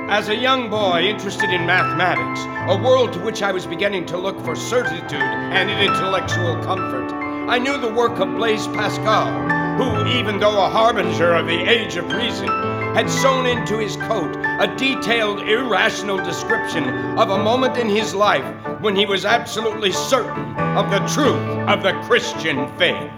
As a young boy interested in mathematics, a world to which I was beginning to look for certitude and intellectual comfort, I knew the work of Blaise Pascal, who, even though a harbinger of the age of reason, had sewn into his coat a detailed, irrational description of a moment in his life when he was absolutely certain of the truth of the Christian faith.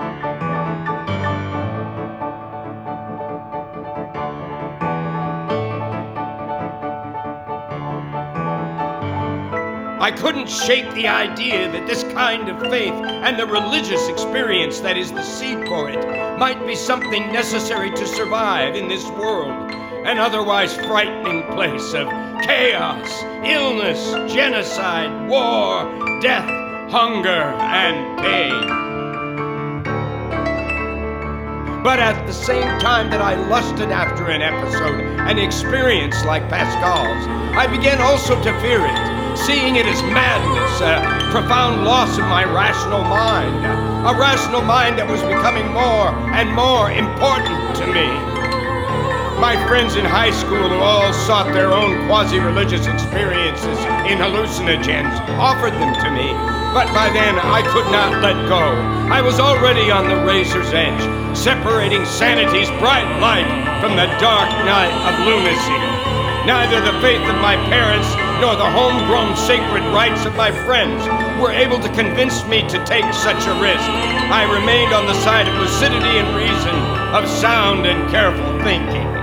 I couldn't shake the idea that this kind of faith and the religious experience that is the seed for it might be something necessary to survive in this world, an otherwise frightening place of chaos, illness, genocide, war, death, hunger, and pain. But at the same time that I lusted after an episode, an experience like Pascal's, I began also to fear it, seeing it as madness, a profound loss of my rational mind, a rational mind that was becoming more and more important to me. My friends in high school who all sought their own quasi-religious experiences in hallucinogens offered them to me, but by then I could not let go. I was already on the razor's edge, separating sanity's bright light from the dark night of lunacy. Neither the faith of my parents nor the homegrown sacred rites of my friends were able to convince me to take such a risk. I remained on the side of lucidity and reason, of sound and careful thinking.